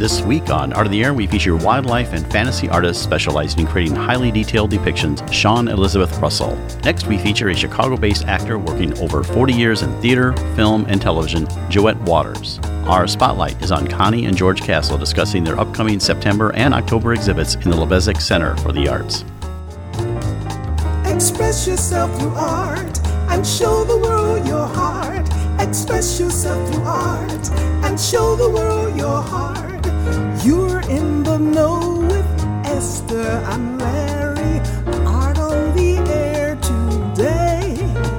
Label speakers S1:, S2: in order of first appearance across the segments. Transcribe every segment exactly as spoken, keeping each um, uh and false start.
S1: This week on Art of the Air, we feature wildlife and fantasy artists specializing in creating highly detailed depictions, Sean Elizabeth Russell. Next, we feature a Chicago-based actor working over forty years in theater, film, and television, Joette Waters. Our spotlight is on Connie and George Castle discussing their upcoming September and October exhibits in the Lebezic Center for the Arts.
S2: Express yourself through art and show the world your heart. Express yourself through art and show the world your heart. You're in the know with Esther and Larry. Art on the air today.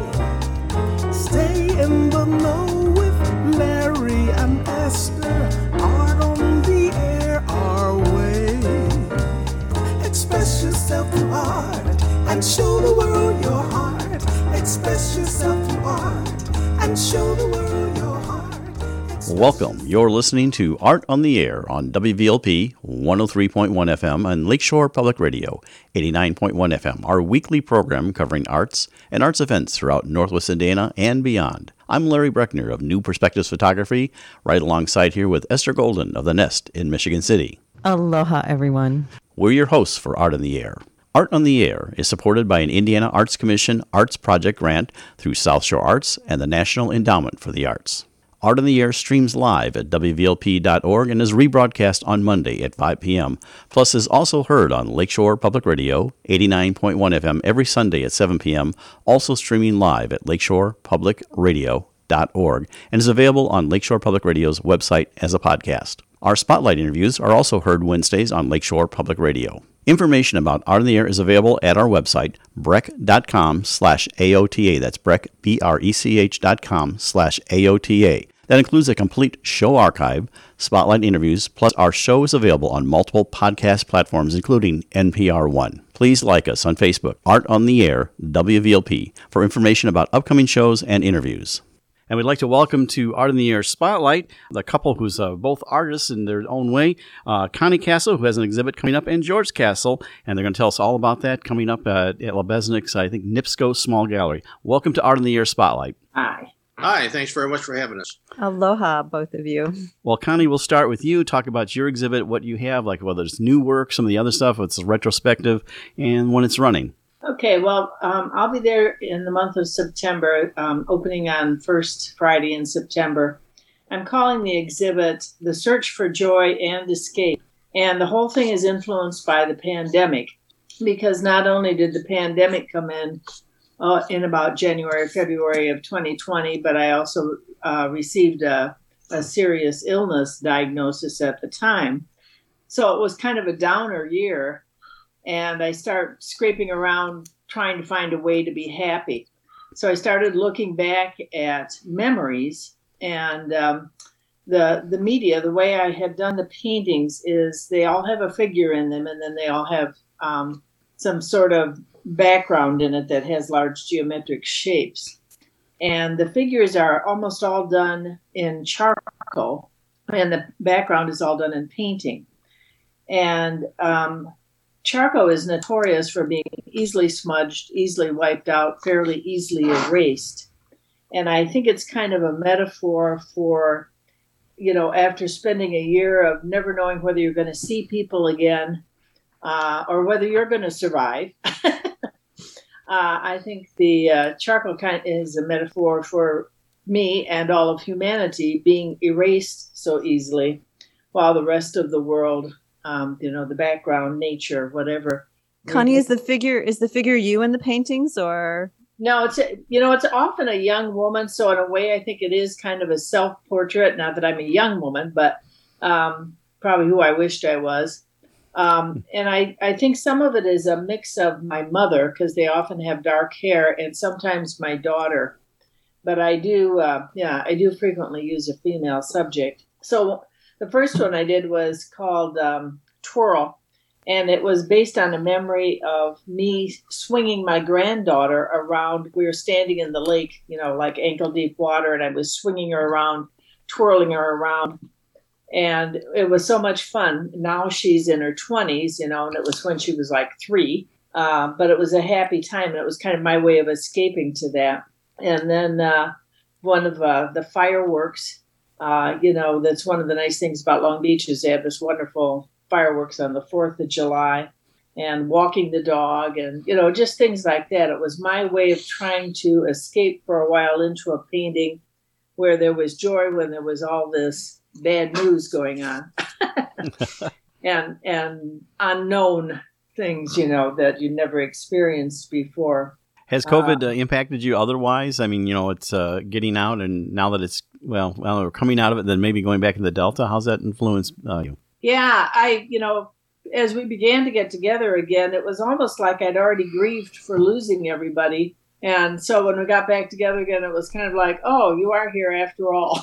S2: Stay in the know with Larry and Esther. Art on the air our way. Express yourself through art and show the world your heart. Express yourself through art and show the world your heart. Express
S1: Welcome. You're listening to Art on the Air on W V L P one oh three point one F M and Lakeshore Public Radio eighty-nine point one F M, our weekly program covering arts and arts events throughout Northwest Indiana and beyond. I'm Larry Breckner of New Perspectives Photography, right alongside here with Esther Golden of The Nest in Michigan City.
S3: Aloha, everyone.
S1: We're your hosts for Art on the Air. Art on the Air is supported by an Indiana Arts Commission Arts Project grant through South Shore Arts and the National Endowment for the Arts. Art on the Air streams live at W V L P dot org and is rebroadcast on Monday at five p.m., plus is also heard on Lakeshore Public Radio eighty-nine point one F M every Sunday at seven p.m., also streaming live at lakeshore public radio dot org, and is available on Lakeshore Public Radio's website as a podcast. Our spotlight interviews are also heard Wednesdays on Lakeshore Public Radio. Information about Art on the Air is available at our website, brech.com slash AOTA. That's Brech, B R E C H dot com slash AOTA. That includes a complete show archive, spotlight interviews, plus our show is available on multiple podcast platforms, including N P R One. Please like us on Facebook, Art on the Air, W V L P, for information about upcoming shows and interviews. And we'd like to welcome to Art in the Air Spotlight the couple who's uh, both artists in their own way, uh, Connie Castle, who has an exhibit coming up, and George Castle, and they're going to tell us all about that coming up uh, at Lebeznic's, I think, NIPSCO Small Gallery. Welcome to Art in the Air Spotlight.
S4: Hi.
S5: Hi, thanks very much for having us.
S3: Aloha, both of you.
S1: Well, Connie, we'll start with you. Talk about your exhibit, what you have, like whether it's new work, some of the other stuff, what's retrospective, and when it's running.
S4: Okay, well, um, I'll be there in the month of September, um, opening on first Friday in September. I'm calling the exhibit The Search for Joy and Escape. And the whole thing is influenced by the pandemic, because not only did the pandemic come in uh, in about January, February of twenty twenty, but I also uh, received a, a serious illness diagnosis at the time. So it was kind of a downer year. And I start scraping around trying to find a way to be happy. So I started looking back at memories, and um, the the media, the way I have done the paintings is they all have a figure in them, and then they all have um, some sort of background in it that has large geometric shapes. And the figures are almost all done in charcoal, and the background is all done in painting. And um, charcoal is notorious for being easily smudged, easily wiped out, fairly easily erased. And I think it's kind of a metaphor for, you know, after spending a year of never knowing whether you're going to see people again uh, or whether you're going to survive. uh, I think the uh, charcoal kind of is a metaphor for me and all of humanity being erased so easily, while the rest of the world, Um, you know, the background, nature, whatever.
S3: Connie, is the figure is the figure you in the paintings, or?
S4: No, it's, a, you know, it's often a young woman. So in a way, I think it is kind of a self-portrait. Not that I'm a young woman, but um, probably who I wished I was. Um, and I, I think some of it is a mix of my mother, because they often have dark hair, and sometimes my daughter. But I do, uh, yeah, I do frequently use a female subject. So the first one I did was called um, Twirl, and it was based on a memory of me swinging my granddaughter around. We were standing in the lake, you know, like ankle-deep water, and I was swinging her around, twirling her around, and it was so much fun. Now she's in her twenties, you know, and it was when she was like three, uh, but it was a happy time, and it was kind of my way of escaping to that. And then uh, one of uh, the fireworks Uh, you know, that's one of the nice things about Long Beach is they have this wonderful fireworks on the fourth of July and walking the dog and, you know, just things like that. It was my way of trying to escape for a while into a painting where there was joy when there was all this bad news going on and and unknown things, you know, that you never experienced before.
S1: Has COVID uh, impacted you otherwise? I mean, you know, it's uh, getting out, and now that it's, well, well, we're coming out of it, then maybe going back to the Delta, how's that influenced uh, you?
S4: Yeah, I, you know, as we began to get together again, it was almost like I'd already grieved for losing everybody. And so when we got back together again, it was kind of like, oh, you are here after all.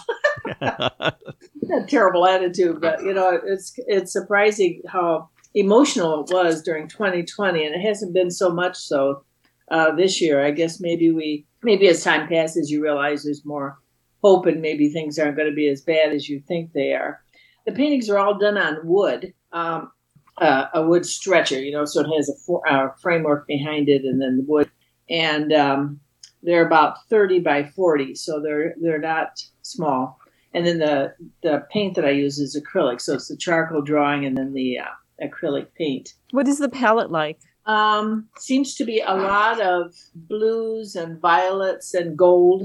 S4: A terrible attitude, but, you know, it's it's surprising how emotional it was during twenty twenty, and it hasn't been so much so uh, this year. I guess maybe we, maybe as time passes, you realize there's more hope and maybe things aren't going to be as bad as you think they are. The paintings are all done on wood, um, uh, a wood stretcher, you know, so it has a for, uh, framework behind it and then the wood. And um, they're about thirty by forty, so they're they're not small. And then the, the paint that I use is acrylic, so it's the charcoal drawing and then the uh, acrylic paint.
S3: What is the palette like?
S4: Um, seems to be a lot of blues and violets and gold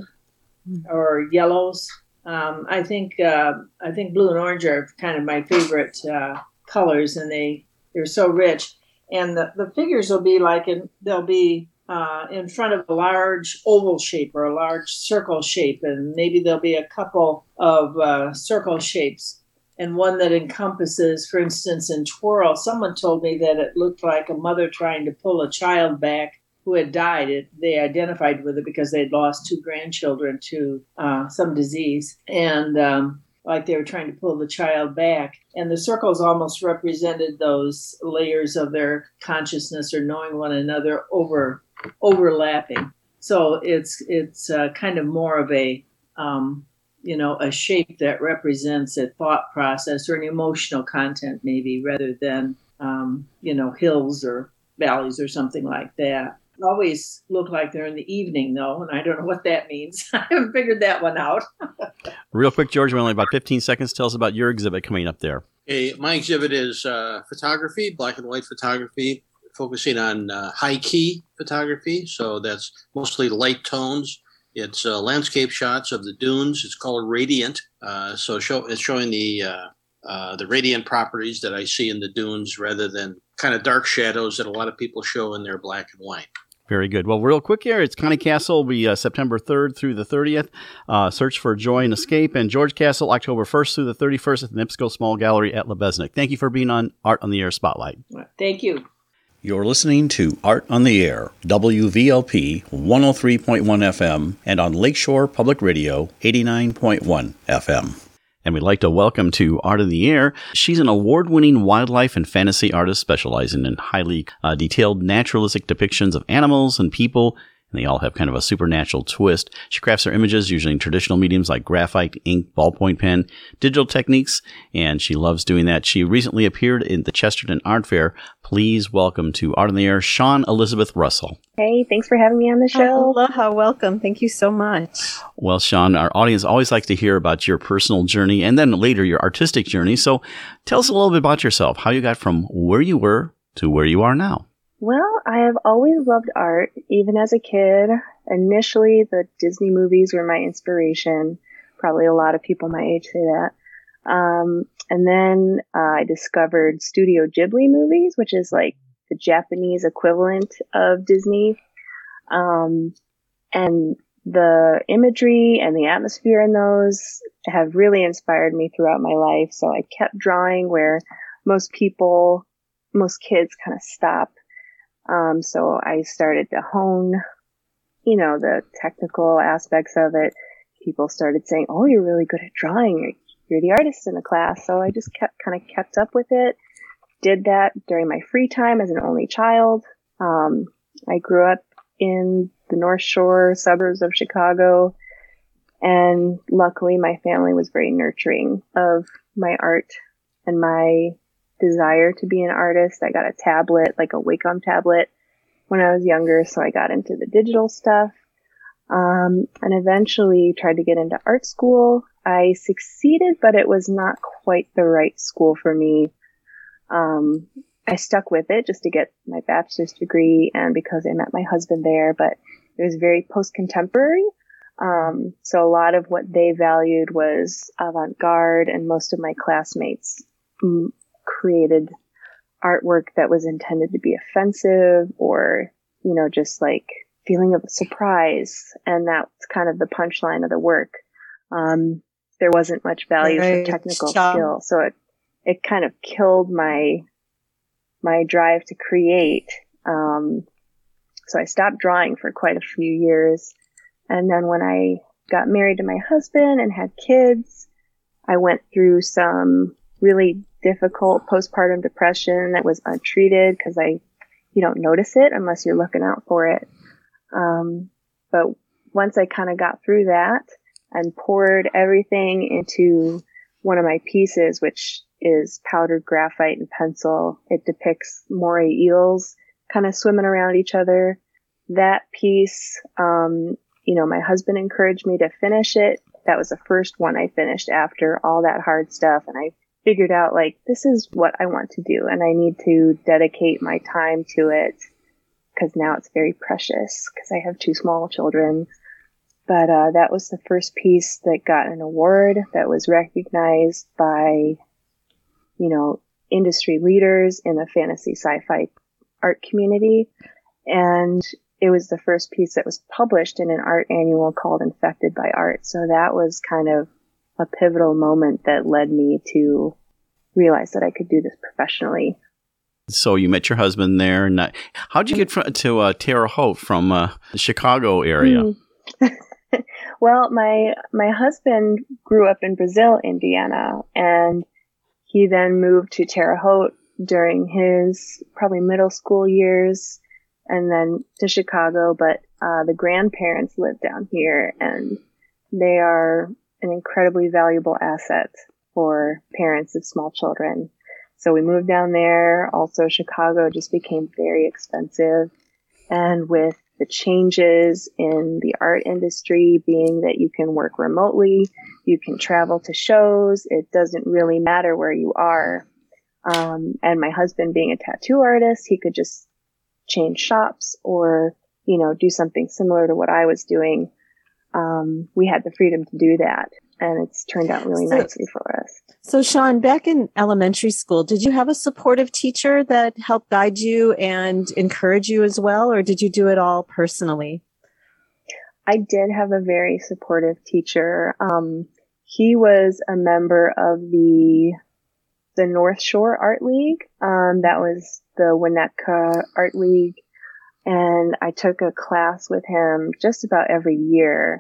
S4: or yellows. Um, I think uh, I think blue and orange are kind of my favorite uh, colors, and they they're so rich. And the, the figures will be like in, they'll be uh, in front of a large oval shape or a large circle shape, and maybe there'll be a couple of uh, circle shapes and one that encompasses, for instance, in Twirl, someone told me that it looked like a mother trying to pull a child back who had died. It, they identified with it because they'd lost two grandchildren to uh, some disease, and um, like they were trying to pull the child back. And the circles almost represented those layers of their consciousness or knowing one another over overlapping. So it's it's uh, kind of more of a um, you know, a shape that represents a thought process or an emotional content, maybe, rather than, um, you know, hills or valleys or something like that. Always look like they're in the evening, though, and I don't know what that means. I haven't figured that one out.
S1: Real quick, George, we only have about fifteen seconds. Tell us about your exhibit coming up there.
S5: Hey, my exhibit is uh, photography, black and white photography, focusing on uh, high-key photography. So that's mostly light tones. It's uh, landscape shots of the dunes. It's called Radiant. Uh, so show, it's showing the uh, uh, the radiant properties that I see in the dunes rather than kind of dark shadows that a lot of people show in their black and white.
S1: Very good. Well, real quick here, it's Connie Castle will be uh, September third through the thirtieth. Uh, Search for Joy and Escape. And George Castle, October first through the thirty-first at the NIPSCO Small Gallery at Lebesnick. Thank you for being on Art on the Air Spotlight.
S4: Thank you.
S1: You're listening to Art on the Air, W V L P one oh three point one F M, and on Lakeshore Public Radio eighty-nine point one F M. And we'd like to welcome to Art on the Air. She's an award-winning wildlife and fantasy artist specializing in highly uh, detailed naturalistic depictions of animals and people, and they all have kind of a supernatural twist. She crafts her images using traditional mediums like graphite, ink, ballpoint pen, digital techniques, and she loves doing that. She recently appeared in the Chesterton Art Fair. Please welcome to Art on the Air, Sean Elizabeth Russell.
S6: Hey, thanks for having me on the show.
S3: Aloha, welcome. Thank you so much.
S1: Well, Sean, our audience always likes to hear about your personal journey and then later your artistic journey. So tell us a little bit about yourself, how you got from where you were to where you are now.
S6: Well, I have always loved art, even as a kid. Initially, the Disney movies were my inspiration. Probably a lot of people my age say that. Um, and then uh, I discovered Studio Ghibli movies, which is like the Japanese equivalent of Disney. Um, and the imagery and the atmosphere in those have really inspired me throughout my life. So I kept drawing where most people, most kids kind of stop. Um, so I started to hone, you know, the technical aspects of it. People started saying, oh, you're really good at drawing. You're the artist in the class. So I just kept kind of kept up with it. Did that during my free time as an only child. Um, I grew up in the North Shore suburbs of Chicago. And luckily my family was very nurturing of my art and my desire to be an artist. I got a tablet, like a Wacom tablet when I was younger, so I got into the digital stuff. Um, and eventually tried to get into art school. I succeeded, but it was not quite the right school for me. Um, I stuck with it just to get my bachelor's degree and because I met my husband there, but it was very post-contemporary. Um, so a lot of what they valued was avant-garde, and most of my classmates mm, created artwork that was intended to be offensive or, you know, just like feeling of surprise. And that's kind of the punchline of the work. Um, there wasn't much value
S3: Right.
S6: for technical
S3: Shop.
S6: skill. So it, it kind of killed my, my drive to create. Um, so I stopped drawing for quite a few years. And then when I got married to my husband and had kids, I went through some really difficult postpartum depression that was untreated because I, you don't notice it unless you're looking out for it. Um, but once I kind of got through that and poured everything into one of my pieces, which is powdered graphite and pencil, it depicts moray eels kind of swimming around each other. That piece, um, you know, my husband encouraged me to finish it. That was the first one I finished after all that hard stuff. And I figured out, like, this is what I want to do. And I need to dedicate my time to it because now it's very precious because I have two small children. But uh, that was the first piece that got an award that was recognized by, you know, industry leaders in the fantasy sci-fi art community. And it was the first piece that was published in an art annual called Infected by Art. So that was kind of a pivotal moment that led me to realize that I could do this professionally.
S1: So you met your husband there. And uh, how'd you get fr- to uh, Terre Haute from uh, the Chicago area?
S6: Mm. Well, my my husband grew up in Brazil, Indiana, and he then moved to Terre Haute during his probably middle school years, and then to Chicago. But uh, the grandparents live down here, and they are an incredibly valuable asset for parents of small children. So we moved down there. Also, Chicago just became very expensive. And with the changes in the art industry being that you can work remotely, you can travel to shows, it doesn't really matter where you are. Um, and my husband being a tattoo artist, he could just change shops or, you know, do something similar to what I was doing. Um, we had the freedom to do that. And it's turned out really
S3: So-
S6: nicely for us.
S3: So, Sean, back in elementary school, did you have a supportive teacher that helped guide you and encourage you as well, or did you do it all personally?
S6: I did have a very supportive teacher. Um, he was a member of the the North Shore Art League. Um, that was the Winnetka Art League. And I took a class with him just about every year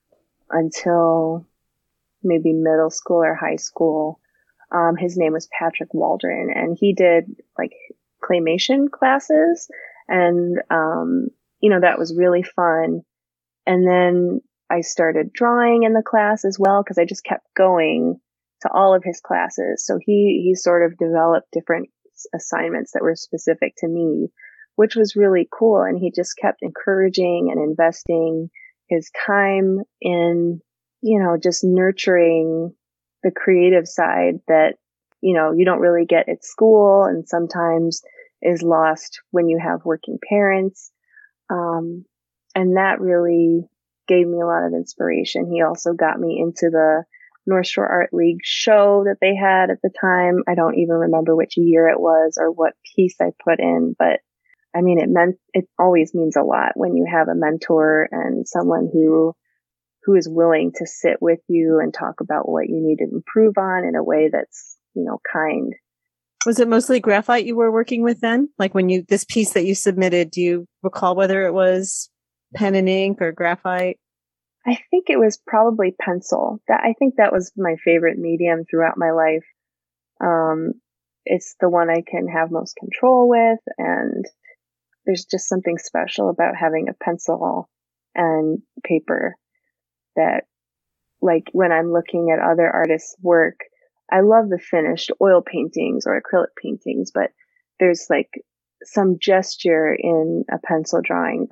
S6: until maybe middle school or high school. Um, his name was Patrick Waldron, and he did like claymation classes. And, um, you know, that was really fun. And then I started drawing in the class as well, because I just kept going to all of his classes. So he, he sort of developed different assignments that were specific to me, which was really cool. And he just kept encouraging and investing his time in, you know, just nurturing the creative side that, you know, you don't really get at school and sometimes is lost when you have working parents. Um, and that really gave me a lot of inspiration. He also got me into the North Shore Art League show that they had at the time. I don't even remember which year it was or what piece I put in, but I mean, it meant, it always means a lot when you have a mentor and someone who, who is willing to sit with you and talk about what you need to improve on in a way that's, you know, kind.
S3: Was it mostly graphite you were working with then? Like when you, this piece that you submitted, do you recall whether it was pen and ink or graphite?
S6: I think it was probably pencil. That I think that was my favorite medium throughout my life. Um, it's the one I can have most control with, and there's just something special about having a pencil and paper that, like, when I'm looking at other artists' work, I love the finished oil paintings or acrylic paintings, but there's like some gesture in a pencil drawing that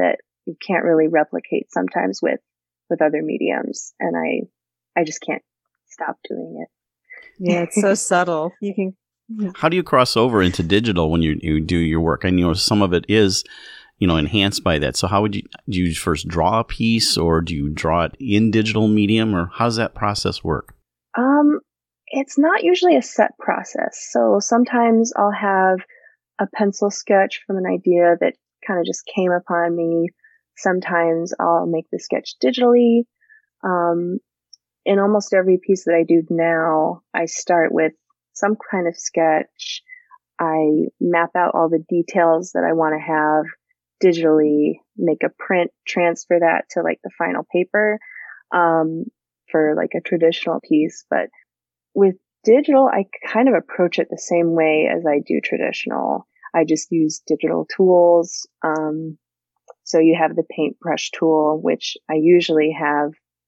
S6: you can't really replicate sometimes with, with other mediums. And I, I just can't stop doing it.
S3: Yeah, it's so subtle. You can.
S1: How do you cross over into digital when you, you do your work? I know some of it is, you know, enhanced by that. So how would you, do you first draw a piece, or do you draw it in digital medium, or how does that process work?
S6: Um, it's not usually a set process. So sometimes I'll have a pencil sketch from an idea that kind of just came upon me. Sometimes I'll make the sketch digitally. Um, in almost every piece that I do now, I start with some kind of sketch. I map out all the details that I want to have digitally, make a print, transfer that to like the final paper, um, for like a traditional piece. But with digital, I kind of approach it the same way as I do traditional. I just use digital tools. Um, so you have the paintbrush tool, which I usually have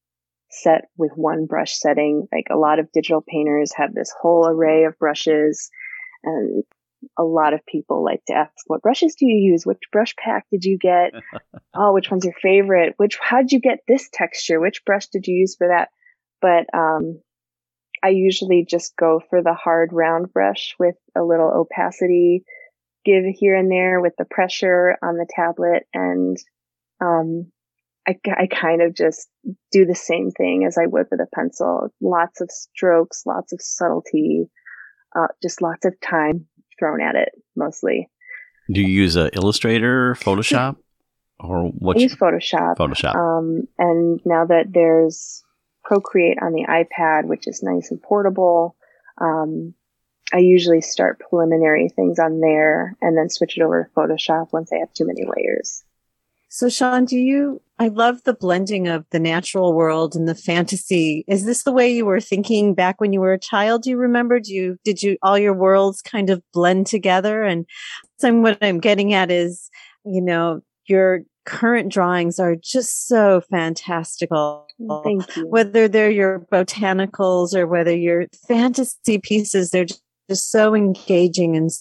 S6: set with one brush setting. Like a lot of digital painters have this whole array of brushes, and a lot of people like to ask, what brushes do you use? Which brush pack did you get? Oh, which one's your favorite? Which, how'd you get this texture? Which brush did you use for that? But, um, I usually just go for the hard round brush with a little opacity, give here and there with the pressure on the tablet. And, um, I, I kind of just do the same thing as I would with a pencil. Lots of strokes, lots of subtlety, uh, just lots of time thrown at it mostly.
S1: Do you use uh, Illustrator, Photoshop, or what?
S6: I use Photoshop.
S1: Photoshop.
S6: Um, and now that there's Procreate on the iPad, which is nice and portable, um, I usually start preliminary things on there and then switch it over to Photoshop once I have too many layers.
S3: So, Sean, do you, I love the blending of the natural world and the fantasy. Is this the way you were thinking back when you were a child? Do you remember? Do you, did you, all your worlds kind of blend together? And so what I'm getting at is, you know, your current drawings are just so fantastical.
S6: Thank you.
S3: Whether they're your botanicals or whether your fantasy pieces, they're just, just so engaging and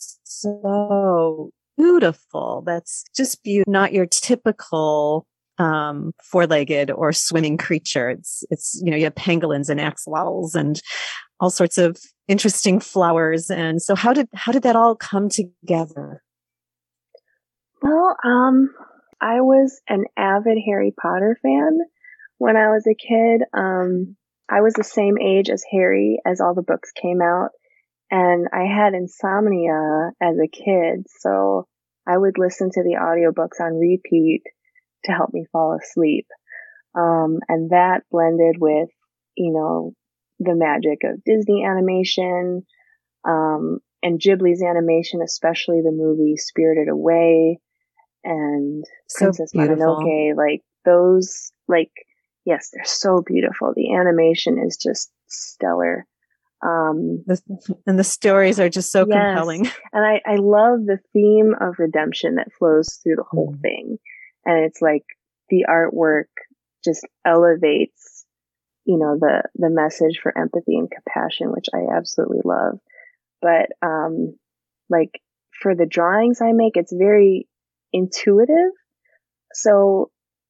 S3: so beautiful. That's just beautiful. Not your typical um, four-legged or swimming creature. It's, it's, you know, you have pangolins and axolotls and all sorts of interesting flowers. And so how did, how did that all come together?
S6: Well, um, I was an avid Harry Potter fan when I was a kid. Um, I was the same age as Harry as all the books came out. And I had insomnia as a kid, so I would listen to the audiobooks on repeat to help me fall asleep. Um, and that blended with, you know, the magic of Disney animation, um, and Ghibli's animation, especially the movie Spirited Away and
S3: So
S6: Princess
S3: beautiful.
S6: Mononoke. Like those, like, yes, they're so beautiful. The animation is just stellar. Um,
S3: The, and the stories are just so
S6: yes.
S3: compelling.
S6: And I, I love the theme of redemption that flows through the whole
S3: Mm.
S6: thing. And it's like the artwork just elevates, you know, the, the message for empathy and compassion, which I absolutely love. But, um, like for the drawings I make, it's very intuitive. So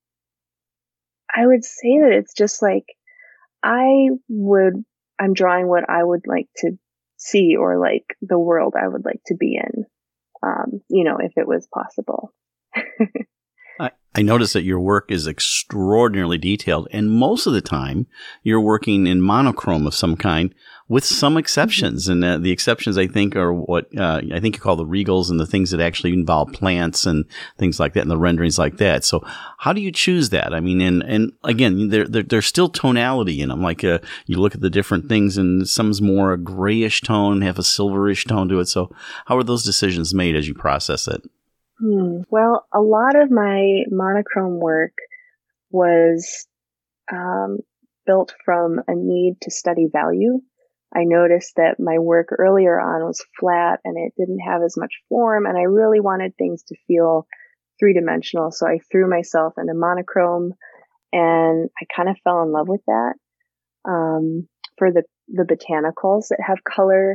S6: I would say that it's just like, I would, I'm drawing what I would like to see, or like the world I would like to be in, um, you know, if it was possible.
S1: I, I notice that your work is extraordinarily detailed, and most of the time you're working in monochrome of some kind, with some exceptions. And uh, the exceptions, I think, are what uh, I think you call the regals, and the things that actually involve plants and things like that, and the renderings like that. So how do you choose that? I mean, and, and again, there, there, there's still tonality in them. Like uh, you look at the different things, and some's more a grayish tone, have a silverish tone to it. So how are those decisions made as you process it?
S6: Hmm. Well, a lot of my monochrome work was um, built from a need to study value. I noticed that my work earlier on was flat and it didn't have as much form, and I really wanted things to feel three-dimensional. So I threw myself into monochrome, and I kind of fell in love with that. Um, for the, the botanicals that have color,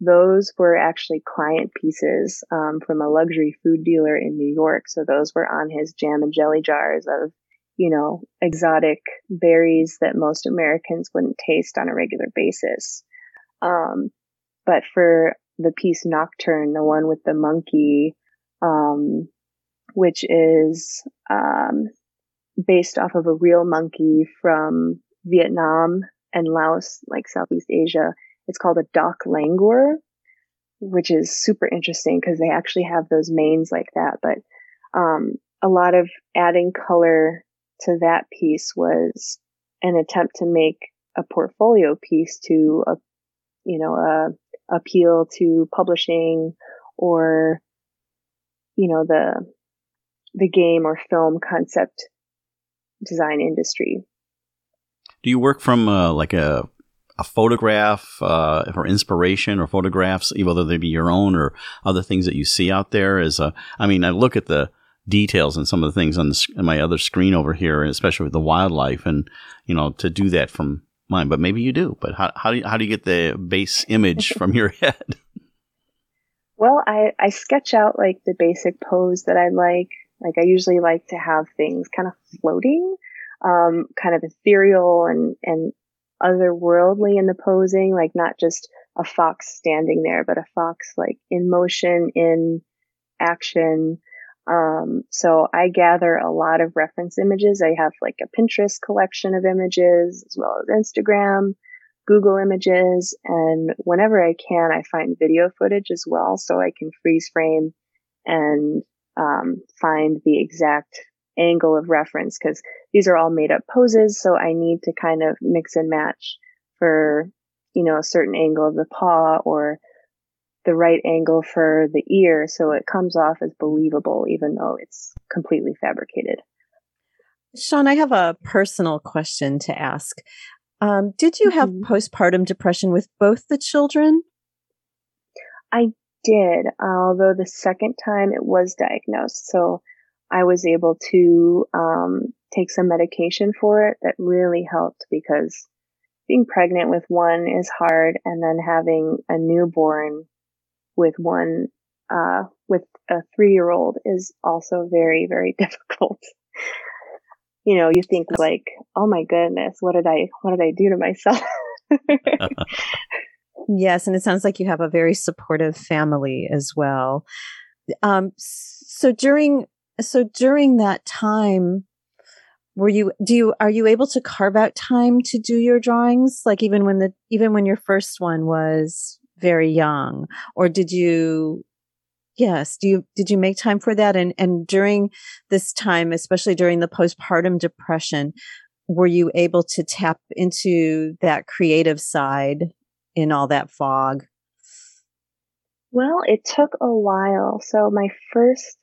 S6: those were actually client pieces um, from a luxury food dealer in New York. So those were on his jam and jelly jars of, you know, exotic berries that most Americans wouldn't taste on a regular basis. Um, but for the piece Nocturne, the one with the monkey, um, which is um, based off of a real monkey from Vietnam and Laos, like Southeast Asia. It's called a Doc Langur, which is super interesting because they actually have those manes like that. But um, a lot of adding color to that piece was an attempt to make a portfolio piece to, uh, you know, uh, appeal to publishing or, you know, the the game or film concept design industry.
S1: Do you work from uh, like a a photograph uh, for inspiration, or photographs, whether they be your own or other things that you see out there? As a, I mean, I look at the details and some of the things on, the, on my other screen over here, and especially with the wildlife, and you know, to do that from mine. But maybe you do. But how how do you, how do you get the base image from your head?
S6: Well, I I sketch out like the basic pose that I like. Like I usually like to have things kind of floating, um, kind of ethereal and and otherworldly in the posing, like not just a fox standing there, but a fox like in motion, in action. Um, so I gather a lot of reference images. I have like a Pinterest collection of images as well as Instagram, Google images, and whenever I can, I find video footage as well, so I can freeze frame and um, find the exact angle of reference, because these are all made up poses. So I need to kind of mix and match for, you know, a certain angle of the paw or the right angle for the ear, so it comes off as believable, even though it's completely fabricated.
S3: Shawn, I have a personal question to ask. Um, did you have mm-hmm. postpartum depression with both the children?
S6: I did, although the second time it was diagnosed. So I was able to um, take some medication for it that really helped, because being pregnant with one is hard, and then having a newborn with one, uh, with a three-year-old is also very, very difficult. You know, you think like, oh my goodness, what did I, what did I do to myself?
S3: Yes. And it sounds like you have a very supportive family as well. Um, so during, so during that time, were you, do you, are you able to carve out time to do your drawings? Like even when the, even when your first one was very young, or did you, yes, do you, did you make time for that? And, and during this time, especially during the postpartum depression, were you able to tap into that creative side in all that fog?
S6: Well, it took a while. So my first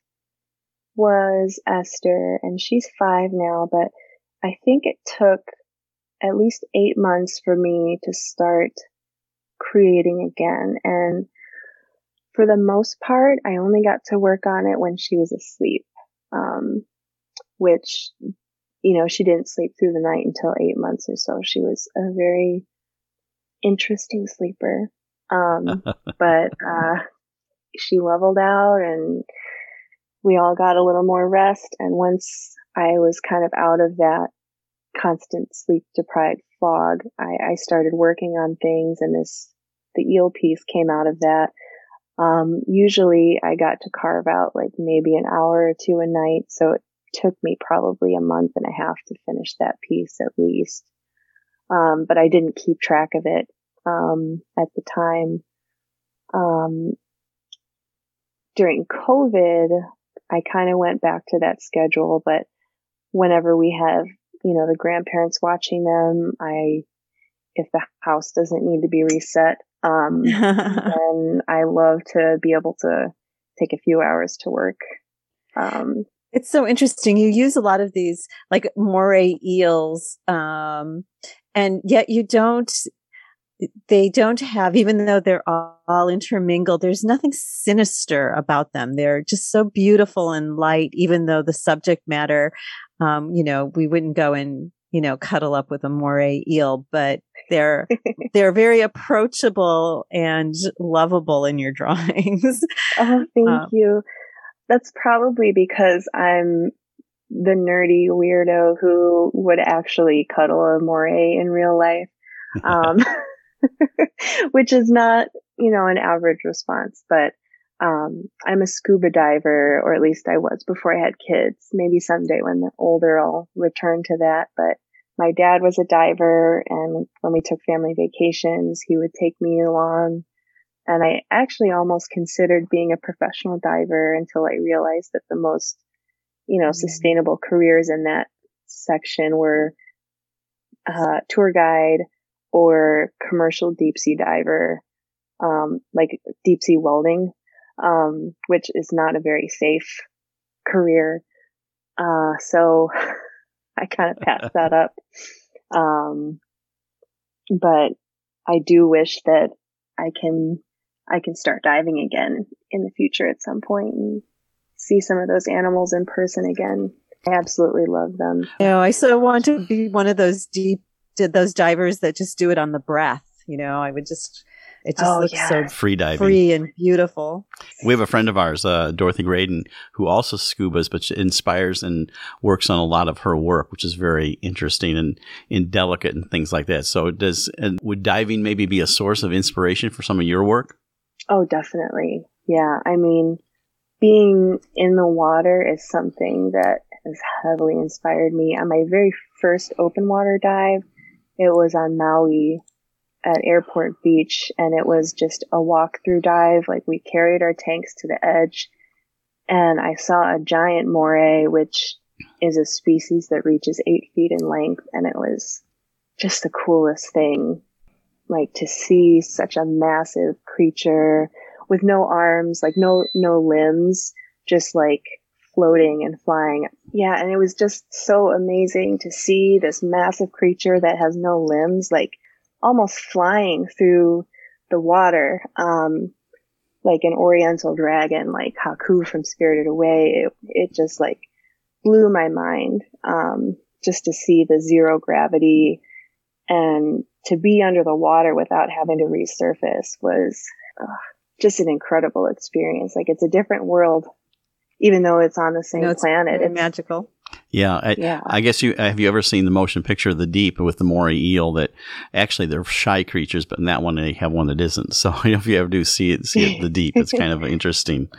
S6: was Esther, and she's five now, but I think it took at least eight months for me to start creating again. And for the most part, I only got to work on it when she was asleep, um, which, you know, she didn't sleep through the night until eight months or so. She was a very interesting sleeper. Um, but, uh, she leveled out and we all got a little more rest. And once I was kind of out of that constant sleep deprived fog, I, I started working on things, and this, the eel piece came out of that. Um, usually I got to carve out like maybe an hour or two a night. So it took me probably a month and a half to finish that piece at least. Um, but I didn't keep track of it, um, at the time. Um, during COVID, I kind of went back to that schedule, but whenever we have, you know, the grandparents watching them, I, if the house doesn't need to be reset, um, then I love to be able to take a few hours to work. Um,
S3: It's so interesting. You use a lot of these like moray eels, um, and yet you don't, they don't have, even though they're all, all intermingled, there's nothing sinister about them. They're just so beautiful and light, even though the subject matter, um, you know, we wouldn't go and, you know, cuddle up with a moray eel, but they're they're very approachable and lovable in your drawings.
S6: Oh, thank
S3: Um,
S6: you. That's probably because I'm the nerdy weirdo who would actually cuddle a moray in real life, um, which is not, you know, an average response. But um, I'm a scuba diver, or at least I was before I had kids. Maybe someday when they're older, I'll return to that. But my dad was a diver, and when we took family vacations, he would take me along. And I actually almost considered being a professional diver until I realized that the most, you know, sustainable careers in that section were uh, tour guide or commercial deep sea diver, um, like deep sea welding, um, which is not a very safe career. Uh, so I kind of passed that up. Um, but I do wish that I can, I can start diving again in the future at some point and see some of those animals in person again. I absolutely love them.
S3: You know, I so want to be one of those deep, those divers that just do it on the breath. You know, I would just, it just
S6: Oh,
S3: looks
S6: yeah.
S3: so
S1: Free diving.
S3: free and beautiful.
S1: We have a friend of ours, uh, Dorothy Graydon, who also scubas, but she inspires and works on a lot of her work, which is very interesting and, and delicate and things like that. So does, and would diving maybe be a source of inspiration for some of your work?
S6: Oh, definitely. Yeah. I mean, being in the water is something that has heavily inspired me. On my very first open water dive, it was on Maui at Airport Beach, and it was just a walk-through dive. Like, we carried our tanks to the edge, and I saw a giant moray, which is a species that reaches eight feet in length, and it was just the coolest thing. Like, to see such a massive creature with no arms, like no no limbs, just like floating and flying. Yeah, and it was just so amazing to see this massive creature that has no limbs, like almost flying through the water, um, like an oriental dragon, like Haku from Spirited Away. It, it just like blew my mind, um, just to see the zero gravity and to be under the water without having to resurface was uh, just an incredible experience. Like, it's a different world, even though it's on the same
S3: You know, it's
S6: planet.
S3: very
S6: It's
S3: magical.
S1: Yeah, I,
S6: Yeah.
S1: I guess you have you ever seen the motion picture of the deep with the moray eel? That actually they're shy creatures, but in that one they have one that isn't. So you know, if you ever do see it, see it the deep, it's kind of interesting.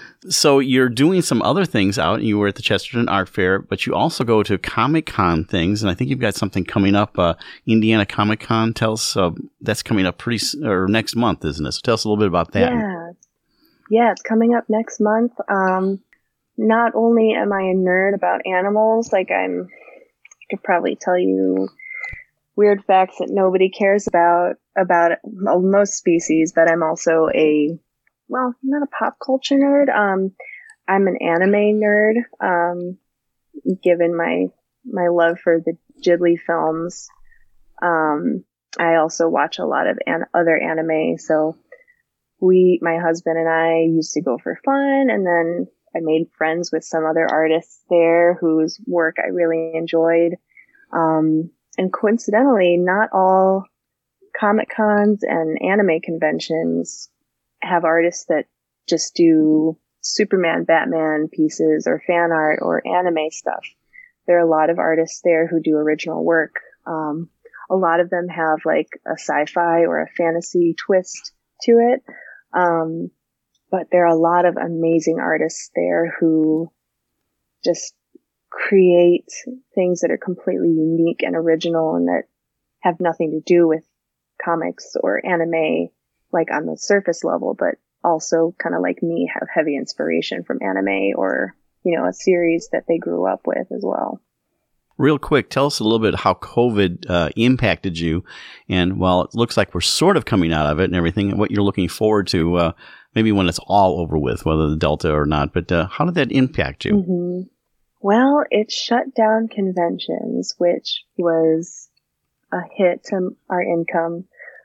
S1: So you're doing some other things out, and you were at the Chesterton Art Fair, but you also go to Comic-Con things, and I think you've got something coming up, uh, Indiana Comic-Con. Tell us, uh, that's coming up pretty s- or next month, isn't it? So tell us a little bit about that.
S6: Yeah. Yeah, it's coming up next month. Um, not only am I a nerd about animals, like I'm, I could probably tell you weird facts that nobody cares about, about most species, but I'm also a, well, not a pop culture nerd. Um, I'm an anime nerd, um, given my, my love for the Ghibli films. Um, I also watch a lot of an- other anime. So we, my husband and I used to go for fun. And then I made friends with some other artists there whose work I really enjoyed. Um, and coincidentally, not all Comic Cons and anime conventions have artists that just do Superman, Batman pieces or fan art or anime stuff. There are a lot of artists there who do original work. Um, a lot of them have like a sci-fi or a fantasy twist to it. Um, but there are a lot of amazing artists there who just create things that are completely unique and original and that have nothing to do with comics or anime, like on the surface level, but also kind of like me have heavy inspiration from anime or, you know, a series that they grew up with as well.
S1: Real quick, tell us a little bit how COVID uh, impacted you, and while it looks like we're sort of coming out of it and everything, what you're looking forward to, uh, maybe when it's all over with, whether the Delta or not, but uh, how did that impact you?
S6: Mm-hmm. Well, it shut down conventions, which was a hit to our income.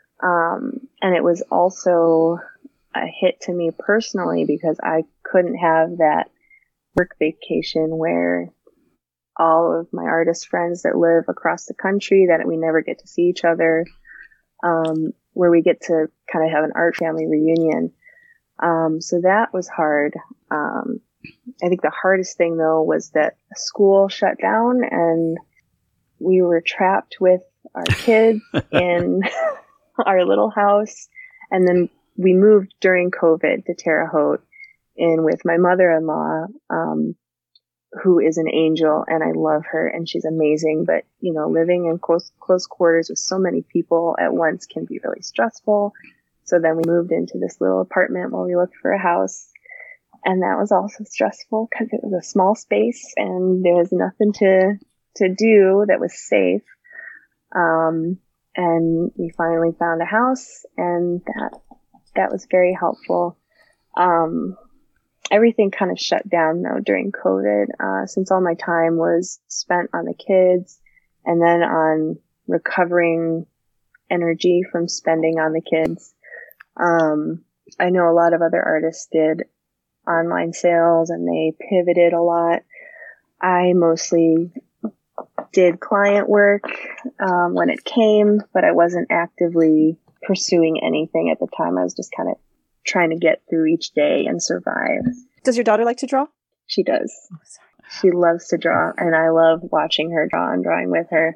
S6: Um, and it was also a hit to me personally because I couldn't have that work vacation where all of my artist friends that live across the country that we never get to see each other. um, where we get to kind of have an art family reunion. Um, so that was hard. Um, I think the hardest thing though was that school shut down and we were trapped with our kids in our little house. And then we moved during COVID to Terre Haute in with my mother-in-law, um, who is an angel, and I love her and she's amazing. But, you know, living in close, close quarters with so many people at once can be really stressful. So then we moved into this little apartment while we looked for a house. And that was also stressful because it was a small space and there was nothing to, to do that was safe. Um, and we finally found a house and that, that was very helpful. Um, everything kind of shut down though during COVID, uh, since all my time was spent on the kids and then on recovering energy from spending on the kids. Um, I know a lot of other artists did online sales and they pivoted a lot. I mostly did client work, um, when it came, but I wasn't actively pursuing anything at the time. I was just kind of trying to get through each day and survive.
S7: Does your daughter like to draw?
S6: She does. Oh, she loves to draw, and I love watching her draw and drawing with her.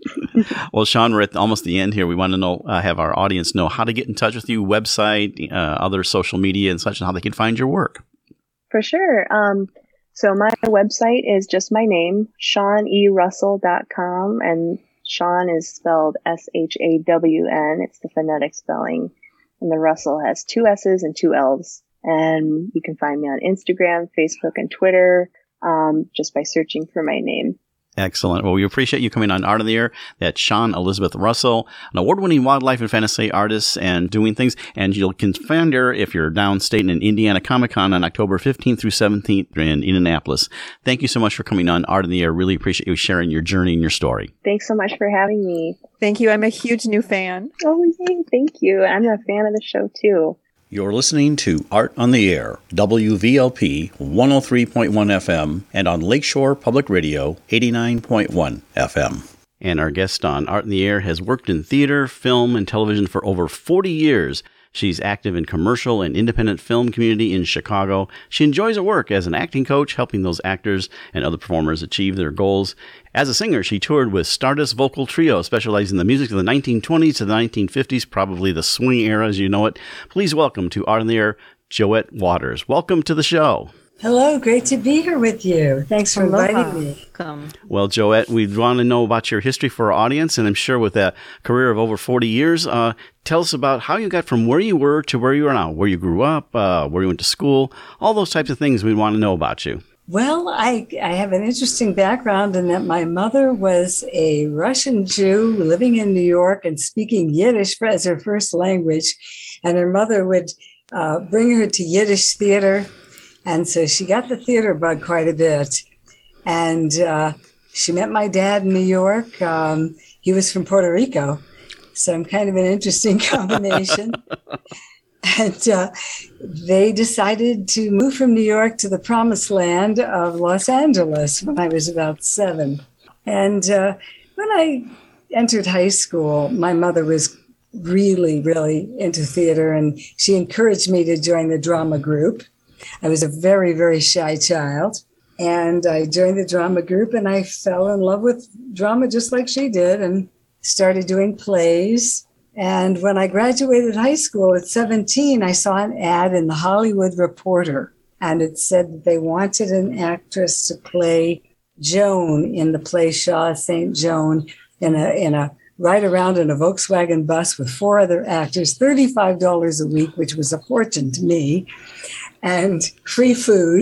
S1: Well, Shawn, we're at almost the end here. We want to know, uh, have our audience know how to get in touch with you, website, uh, other social media and such, and how they can find your work.
S6: For sure. Um, so my website is just my name, shawn e russell dot com, and Shawn is spelled S H A W N. It's the phonetic spelling. And the Russell has two S's and two L's. And you can find me on Instagram, Facebook, and Twitter, um, just by searching for my name.
S1: Excellent. Well, we appreciate you coming on Art in the Air. That's Shawn Elizabeth Russell, an award-winning wildlife and fantasy artist and doing things. And you can find her if you're downstate in Indiana Comic-Con on October fifteenth through seventeenth in Indianapolis. Thank you so much for coming on Art in the Air. Really appreciate you sharing your journey and your story.
S6: Thanks so much for having me.
S7: Thank you. I'm a huge new fan.
S6: Oh, yay. Thank you. I'm a fan of the show, too.
S1: You're listening to Art on the Air, W V L P one oh three point one F M, and on Lakeshore Public Radio, eighty-nine point one F M. And our guest on Art in the Air has worked in theater, film, and television for over forty years. She's active in commercial and independent film community in Chicago. She enjoys her work as an acting coach, helping those actors and other performers achieve their goals. As a singer, she toured with Stardust Vocal Trio, specializing in the music of the nineteen twenties to the nineteen fifties, probably the swing era as you know it. Please welcome to Art in the Air, Joette Waters. Welcome to the show.
S8: Hello, great to be here with you. Thanks for
S7: Aloha.
S8: inviting me.
S7: Welcome.
S1: Well, Joette, we want to know about your history for our audience, and I'm sure with a career of over forty years, uh, tell us about how you got from where you were to where you are now, where you grew up, uh, where you went to school, all those types of things we want to know about you.
S8: Well, I, I have an interesting background in that my mother was a Russian Jew living in New York and speaking Yiddish as her first language, and her mother would uh, bring her to Yiddish theater. And so she got the theater bug quite a bit. And uh, she met my dad in New York. Um, he was from Puerto Rico. So I'm kind of an interesting combination. And uh, they decided to move from New York to the promised land of Los Angeles when I was about seven. And uh, when I entered high school, my mother was really, really into theater. And she encouraged me to join the drama group. I was a very, very shy child, and I joined the drama group, and I fell in love with drama just like she did and started doing plays. And when I graduated high school at seventeen, I saw an ad in the Hollywood Reporter, and it said that they wanted an actress to play Joan in the play Shaw Saint Joan in a in a ride around in a Volkswagen bus with four other actors, thirty-five dollars a week, which was a fortune to me, and free food.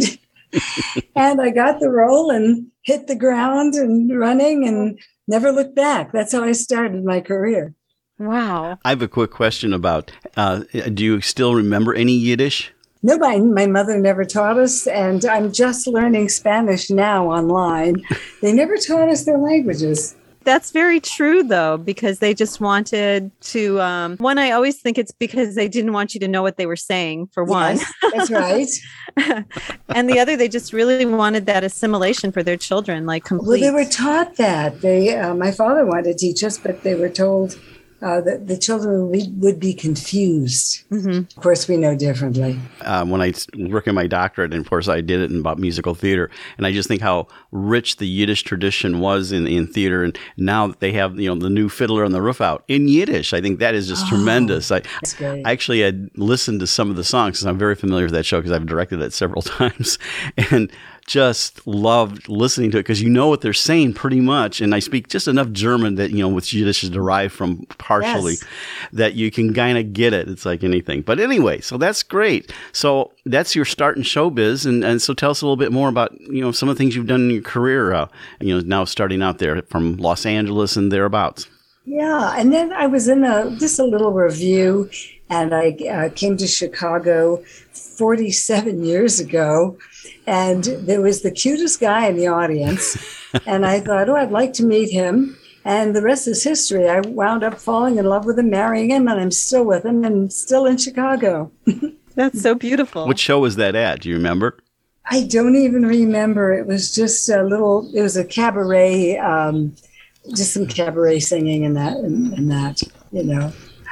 S8: And I got the role and hit the ground and running and never looked back. That's how I started my career.
S7: Wow.
S1: I have a quick question about, uh, do you still remember any Yiddish?
S8: No, my, my mother never taught us, and I'm just learning Spanish now online. They never taught us their languages.
S7: That's very true, though, because they just wanted to, um, one, I always think it's because they didn't want you to know what they were saying, for one.
S8: Yes, that's right.
S7: And the other, they just really wanted that assimilation for their children, like complete.
S8: Well, they were taught that. They, uh, my father wanted to teach us, but they were told uh, the, the children would be, would be confused. Mm-hmm. Of course, we know differently.
S1: Uh, when I was working my doctorate, and of course I did it in about musical theater, and I just think how rich the Yiddish tradition was in, in theater, and now that they have, you know, the new Fiddler on the Roof out in Yiddish, I think that is just oh, tremendous. I, I actually had listened to some of the songs, because I'm very familiar with that show because I've directed it several times, and just loved listening to it because you know what they're saying pretty much. And I speak just enough German that, you know, which Yiddish is derived from partially, yes, that you can kind of get it. It's like anything. But anyway, so that's great. So that's your start in showbiz. And, and so tell us a little bit more about, you know, some of the things you've done in your career, uh, you know, now starting out there from Los Angeles and thereabouts.
S8: Yeah. And then I was in a, just a little review, and I uh, came to Chicago forty-seven years ago. And there was the cutest guy in the audience. And I thought, oh, I'd like to meet him. And the rest is history. I wound up falling in love with him, marrying him, and I'm still with him and still in Chicago.
S7: That's so beautiful.
S1: What show was that at? Do you remember?
S8: I don't even remember. It was just a little, it was a cabaret, um, just some cabaret singing and that, and, and that, you know.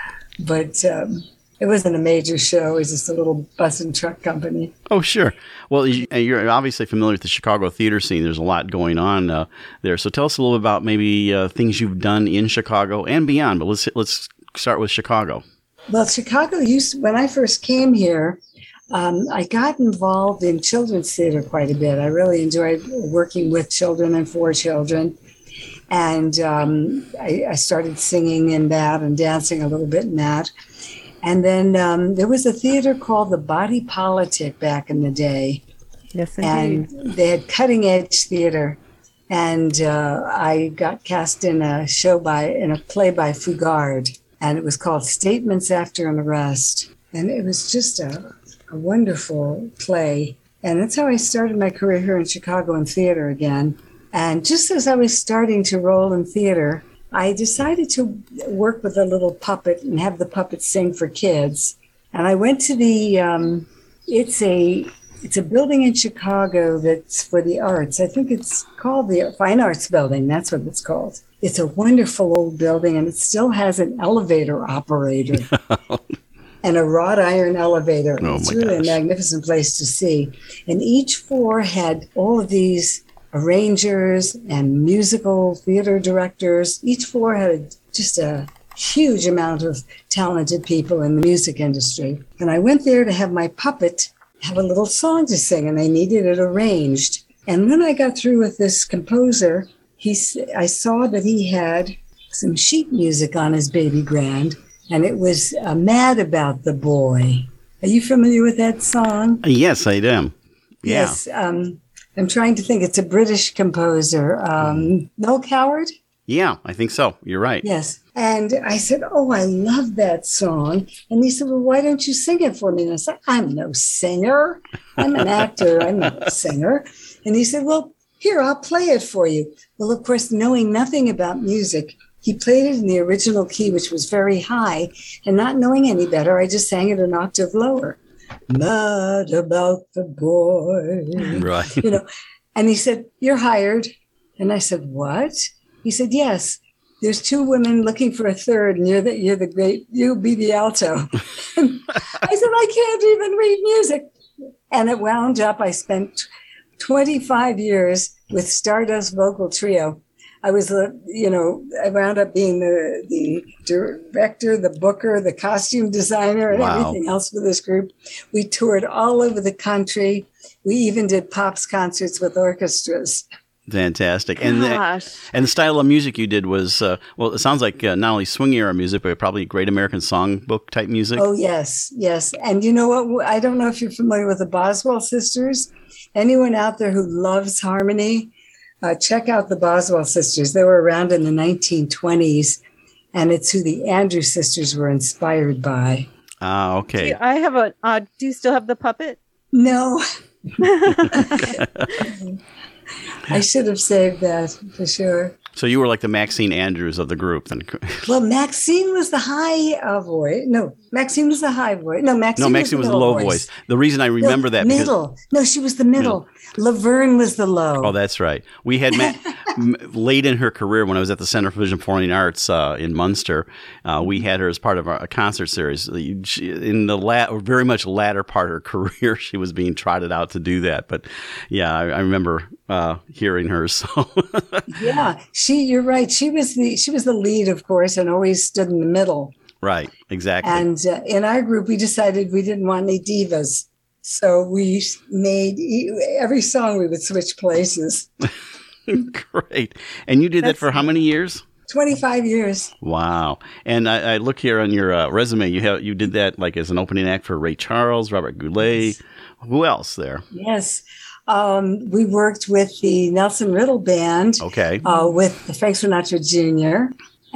S8: But um, it wasn't a major show. It was just a little bus and truck company.
S1: Oh, sure. Well, you're obviously familiar with the Chicago theater scene. There's a lot going on uh, there. So tell us a little bit about maybe uh, things you've done in Chicago and beyond. But let's let's start with Chicago.
S8: Well, Chicago used, when I first came here, um, I got involved in children's theater quite a bit. I really enjoyed working with children and for children. And um, I, I started singing in that and dancing a little bit in that. And then um, there was a theater called the Body Politic back in the day.
S7: Yes, indeed.
S8: And they had cutting edge theater. And uh, I got cast in a show by, in a play by Fugard. And it was called Statements After an Arrest. And it was just a, a wonderful play. And that's how I started my career here in Chicago in theater again. And just as I was starting to roll in theater, I decided to work with a little puppet and have the puppet sing for kids. And I went to the, um, it's a it's a building in Chicago that's for the arts. I think it's called the Fine Arts Building. That's what it's called. It's a wonderful old building, and it still has an elevator operator and a wrought iron elevator.
S1: Oh,
S8: it's
S1: my
S8: really
S1: gosh.
S8: a magnificent place to see. And each floor had all of these arrangers and musical theater directors. Each floor had a, just a huge amount of talented people in the music industry. And I went there to have my puppet have a little song to sing, and they needed it arranged. And when I got through with this composer, he, I saw that he had some sheet music on his baby grand, and it was uh, Mad About the Boy. Are you familiar with that song?
S1: Yes, I am. Yeah.
S8: Yes. Um, I'm trying to think. It's a British composer. Um, Noel Coward?
S1: Yeah, I think so. You're right.
S8: Yes. And I said, oh, I love that song. And he said, well, why don't you sing it for me? And I said, I'm no singer. I'm an actor. I'm not a singer. And he said, well, here, I'll play it for you. Well, of course, knowing nothing about music, he played it in the original key, which was very high. And not knowing any better, I just sang it an octave lower. Mad about the boy.
S1: Right.
S8: You know. And he said, you're hired. And I said, what? He said, yes. There's two women looking for a third, and you're the, you're the great, you'll be the alto. I said, I can't even read music. And it wound up, I spent twenty-five years with Stardust Vocal Trio. I was, the, you know, I wound up being the, the director, the booker, the costume designer, and
S1: Wow.
S8: everything else for this group. We toured all over the country. We even did pops concerts with orchestras.
S1: Fantastic. And the,
S7: Gosh.
S1: and the style of music you did was, uh, well, it sounds like uh, not only swing era music, but probably Great American Songbook type music.
S8: Oh, yes, yes. And you know what? I don't know if you're familiar with the Boswell sisters. Anyone out there who loves harmony, uh, check out the Boswell sisters. They were around in the nineteen twenties, and it's who the Andrews sisters were inspired by.
S1: Ah,
S7: Do
S1: okay.
S7: you- I have a. Uh, do you still have the puppet?
S8: No. I should have saved that for sure.
S1: So you were like the Maxine Andrews of the group, then.
S8: Well, Maxine was the high uh, voice. No, Maxine was the high voice. No, Maxine.
S1: No, Maxine was,
S8: was
S1: the,
S8: the
S1: low
S8: voice.
S1: voice. The reason I remember
S8: no,
S1: that
S8: middle.
S1: Because,
S8: no, she was the middle. Laverne was the low.
S1: Oh, that's right. We had Ma- m- late in her career when I was at the Center for Vision Performing Arts uh, in Munster. Uh, we had her as part of our, a concert series. She, in the la- very much latter part of her career, she was being trotted out to do that. But yeah, I, I remember uh, hearing her. So
S8: yeah, she. You're right. She was the she was the lead, of course, and always stood in the middle.
S1: Right. Exactly.
S8: And uh, in our group, we decided we didn't want any divas. So we made every song we would switch places.
S1: Great. And you did That's, that for how many years?
S8: twenty-five years.
S1: Wow. And I, I look here on your uh, resume. You have you did that like as an opening act for Ray Charles, Robert Goulet. Yes. Who else there?
S8: Yes. Um, we worked with the Nelson Riddle Band.
S1: Okay.
S8: Uh, with Frank Sinatra Junior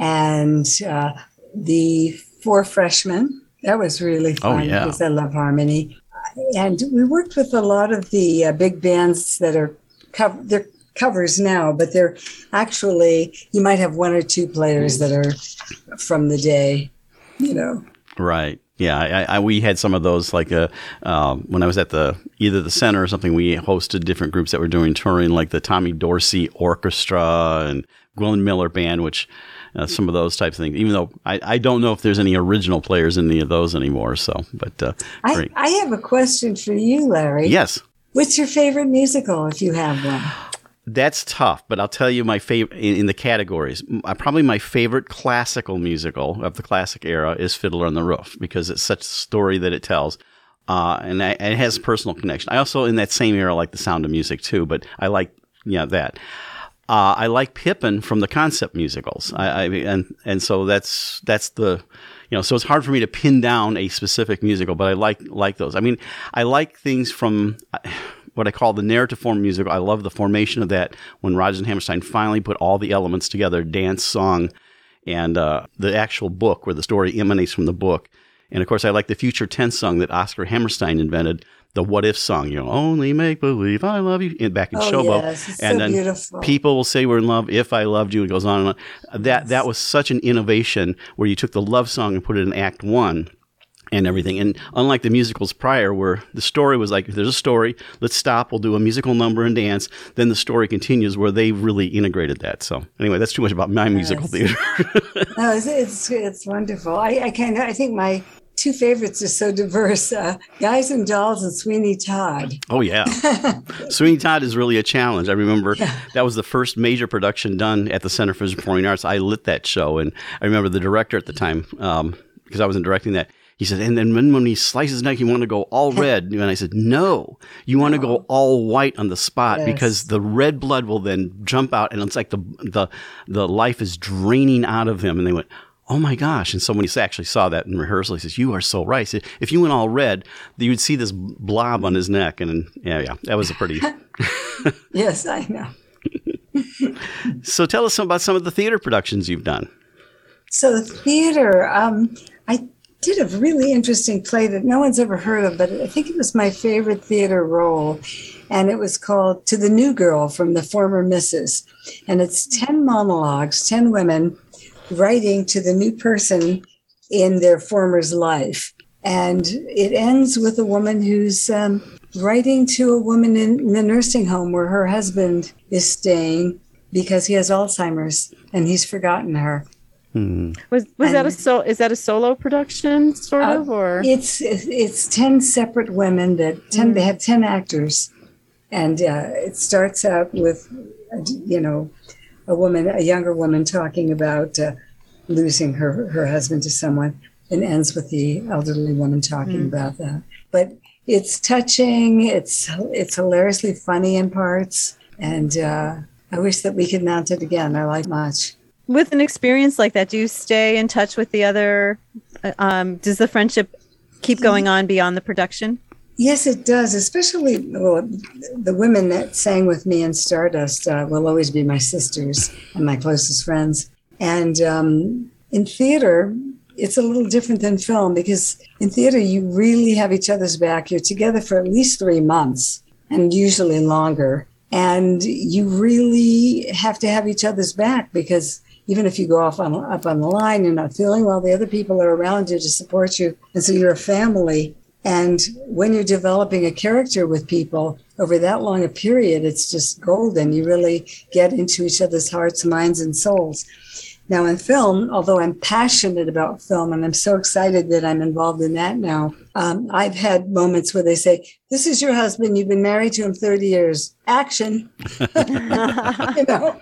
S8: and uh, the Four Freshmen. That was really fun
S1: oh, yeah.
S8: because I love harmony. And we worked with a lot of the uh, big bands that are co- they're covers now, but they're actually, you might have one or two players that are from the day, you know.
S1: Right. Yeah, I, I, we had some of those, like uh, um, when I was at the either the center or something, we hosted different groups that were doing touring, like the Tommy Dorsey Orchestra and Glenn Miller Band, which uh, some of those types of things, even though I, I don't know if there's any original players in any of those anymore. So, but uh,
S8: I, I have a question for you, Larry.
S1: Yes.
S8: What's your favorite musical, if you have one?
S1: That's tough, but I'll tell you my favorite in, in the categories. Uh, probably my favorite classical musical of the classic era is Fiddler on the Roof, because it's such a story that it tells, uh, and, I, and it has a personal connection. I also, in that same era, like The Sound of Music too, but I like yeah that. Uh, I like Pippin from the concept musicals, I, I and and so that's that's the. You know, so it's hard for me to pin down a specific musical, but I like like those. I mean, I like things from what I call the narrative form musical. I love the formation of that when Rodgers and Hammerstein finally put all the elements together, dance, song, and uh, the actual book where the story emanates from the book. And, of course, I like the future tense song that Oscar Hammerstein invented, the What If song, you know, only make believe I love you, back in
S8: oh,
S1: Showboat.
S8: Yes, it's
S1: and
S8: so
S1: then
S8: beautiful. People
S1: will say we're in love if I loved you. It goes on and on. That,
S8: yes.
S1: that was such an innovation where you took the love song and put it in Act One and everything. And unlike the musicals prior, where the story was like, if there's a story, let's stop, we'll do a musical number and dance. Then the story continues, where they really integrated that. So anyway, that's too much about my yes. musical theater.
S8: no, it's, it's it's wonderful. I, I kind of I think my two favorites are so diverse: uh, Guys and Dolls and Sweeney Todd.
S1: Oh yeah, Sweeney Todd is really a challenge. I remember yeah. that was the first major production done at the Center for Performing Arts. I lit that show, and I remember the director at the time, um, because I wasn't directing that. He said, and then when, when he slices neck, you want to go all red. And I said, no, you want to go all white on the spot, yes. because the red blood will then jump out, and it's like the the the life is draining out of him. And they went, oh my gosh. And so when he actually saw that in rehearsal, he says, you are so right. He said, if you went all red, you would see this blob on his neck. And yeah, yeah, that was a pretty.
S8: Yes, I know.
S1: So tell us about some of the theater productions you've done.
S8: So theater, um, I did a really interesting play that no one's ever heard of, but I think it was my favorite theater role. And it was called To the New Girl from the Former Missus And it's ten monologues, ten women writing to the new person in their former's life. And it ends with a woman who's um, writing to a woman in, in the nursing home where her husband is staying because he has Alzheimer's and he's forgotten her.
S1: Hmm.
S7: Was was
S8: and,
S7: that a so is that a solo production sort
S8: uh,
S7: of or
S8: it's it's ten separate women that ten mm. they have ten actors, and uh, it starts out with you know a woman a younger woman talking about uh, losing her her husband to someone, and ends with the elderly woman talking mm. about that. But it's touching. It's it's hilariously funny in parts, and uh, I wish that we could mount it again. I like much.
S7: With an experience like that, do you stay in touch with the other? Um, does the friendship keep going on beyond the production?
S8: Yes, it does. Especially well, the women that sang with me in Stardust uh, will always be my sisters and my closest friends. And um, in theater, it's a little different than film because in theater, you really have each other's back. You're together for at least three months and usually longer. And you really have to have each other's back, because even if you go off on, up on the line, you're not feeling well, the other people are around you to support you. And so you're a family. And when you're developing a character with people over that long a period, it's just golden. You really get into each other's hearts, minds, and souls. Now in film, although I'm passionate about film and I'm so excited that I'm involved in that now, um, I've had moments where they say, this is your husband, you've been married to him thirty years, action. You know,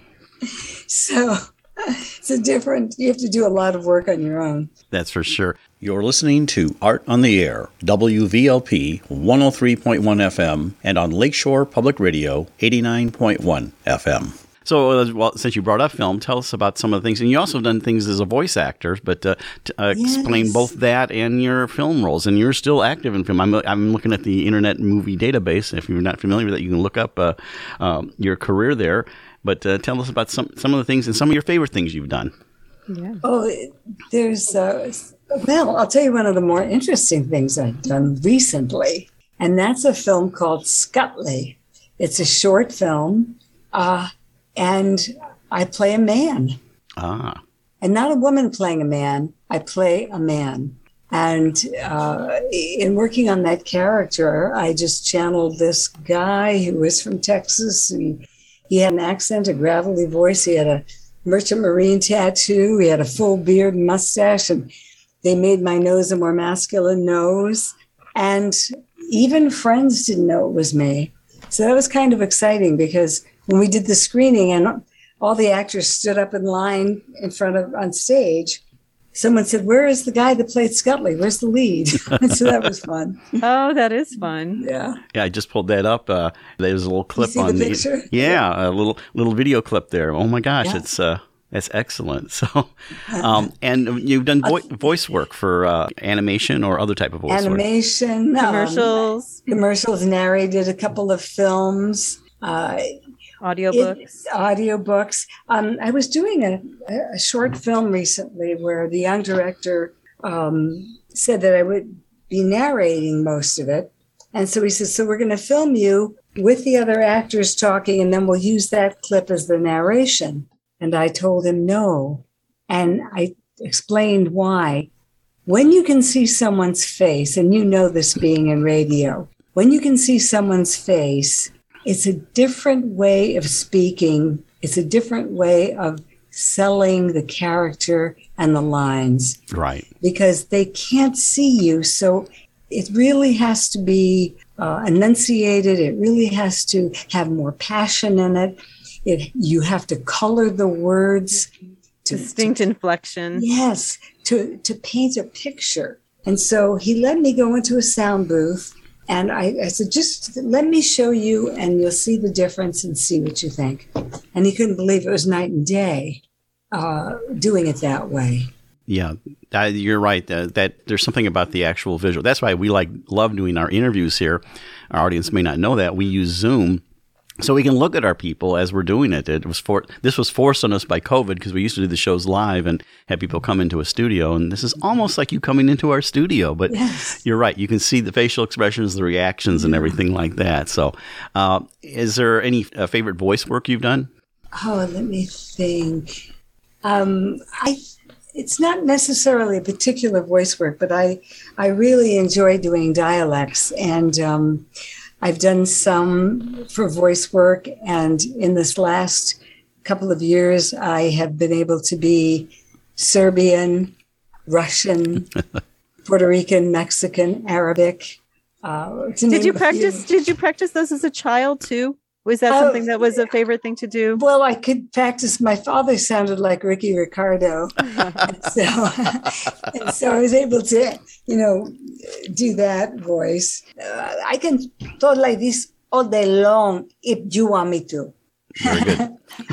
S8: so it's a different, you have to do a lot of work on your own.
S1: That's for sure. You're listening to Art on the Air, W V L P one oh three point one F M, and on Lakeshore Public Radio, eighty-nine point one F M. So, uh, well, since you brought up film, tell us about some of the things. And you also have done things as a voice actor, but uh, t- uh, yes. explain both that and your film roles. And you're still active in film. I'm, I'm looking at the Internet Movie Database. If you're not familiar with it, you can look up uh, um, your career there. But uh, tell us about some, some of the things and some of your favorite things you've done.
S8: Yeah. Oh, there's, uh, well, I'll tell you one of the more interesting things I've done recently. And that's a film called Scutley. It's a short film. Uh, And I play a man.
S1: Ah.
S8: And not a woman playing a man. I play a man. And uh, in working on that character, I just channeled this guy who was from Texas. He, he had an accent, a gravelly voice. He had a merchant marine tattoo. He had a full beard and mustache. And they made my nose a more masculine nose. And even friends didn't know it was me. So that was kind of exciting, because when we did the screening and all the actors stood up in line in front of on stage, someone said, where is the guy that played Scutley? Where's the lead? So that was fun.
S7: Oh, that is fun.
S8: Yeah.
S1: Yeah, I just pulled that up. Uh, there's a little clip
S8: you see
S1: on
S8: the
S1: the
S8: picture?
S1: Yeah, a little little video clip there. Oh my gosh,
S8: Yeah.
S1: it's uh that's excellent. So, um, and you've done vo- voice work for uh, animation or other type of voice
S8: Animation,
S1: work.
S7: Commercials.
S8: Um, commercials, narrated a couple of films. Uh,
S7: Audiobooks.
S8: It, audiobooks. Um, I was doing a, a short film recently where the young director um, said that I would be narrating most of it. And so he says, so we're going to film you with the other actors talking, and then we'll use that clip as the narration. And I told him no. And I explained why. When you can see someone's face, and you know this being in radio, when you can see someone's face, it's a different way of speaking. It's a different way of selling the character and the lines.
S1: Right.
S8: Because they can't see you. So it really has to be uh, enunciated. It really has to have more passion in it. It you have to color the words. To,
S7: Distinct
S8: to,
S7: inflection.
S8: Yes, to, to paint a picture. And so he let me go into a sound booth. And I, I said, just let me show you and you'll see the difference and see what you think. And he couldn't believe it was night and day uh, doing it that way.
S1: Yeah, uh, you're right. Uh, that there's something about the actual visual. That's why we like love doing our interviews here. Our audience may not know that. We use Zoom so we can look at our people as we're doing it. It was for this was forced on us by COVID, because we used to do the shows live and have people come into a studio. And this is almost like you coming into our studio. But
S8: yes.
S1: You're right. You can see the facial expressions, the reactions, and everything like that. So, uh, is there any uh, favorite voice work you've done?
S8: Oh, let me think. Um, I. It's not necessarily a particular voice work, but I, I really enjoy doing dialects. And um, I've done some for voice work, and in this last couple of years, I have been able to be Serbian, Russian, Puerto Rican, Mexican, Arabic. Uh,
S7: did you practice? Few. Did you practice those as a child too? Was that something uh, that was a favorite thing to do?
S8: Well, I could practice. My father sounded like Ricky Ricardo, and so and so I was able to, you know, do that voice. Uh, I can talk like this all day long if you want me to.
S1: Very good.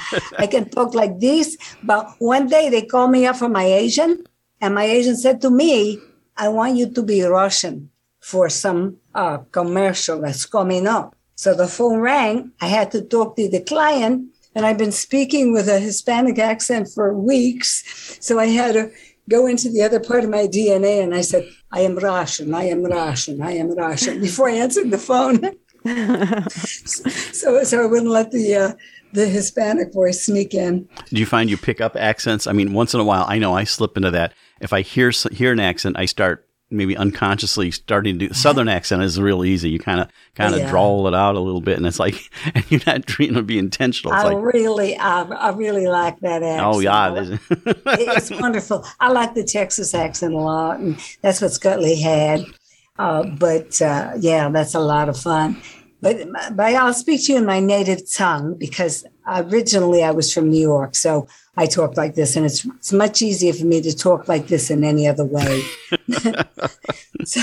S8: I can talk like this, but one day they called me up from my agent, and my agent said to me, "I want you to be Russian for some uh, commercial that's coming up." So the phone rang. I had to talk to the client, and I've been speaking with a Hispanic accent for weeks. So I had to go into the other part of my D N A, and I said, I am Russian, I am Russian, I am Russian, before I answered the phone. so so I wouldn't let the uh, the Hispanic voice sneak in.
S1: Do you find you pick up accents? I mean, once in a while, I know I slip into that. If I hear hear an accent, I start maybe unconsciously starting to do Southern accent is real easy. You kind of kind of
S8: Yeah.
S1: drawl it out a little bit, and it's like, and you're not trying to be intentional. It's
S8: I
S1: like,
S8: really, I, I really like that accent.
S1: oh yeah,
S8: I
S1: this-
S8: it's wonderful. I like the Texas accent a lot, and that's what Scutley had. Uh, but uh, yeah, that's a lot of fun. But, but I'll speak to you in my native tongue because originally I was from New York, so I talk like this, and it's it's much easier for me to talk like this in any other way. so.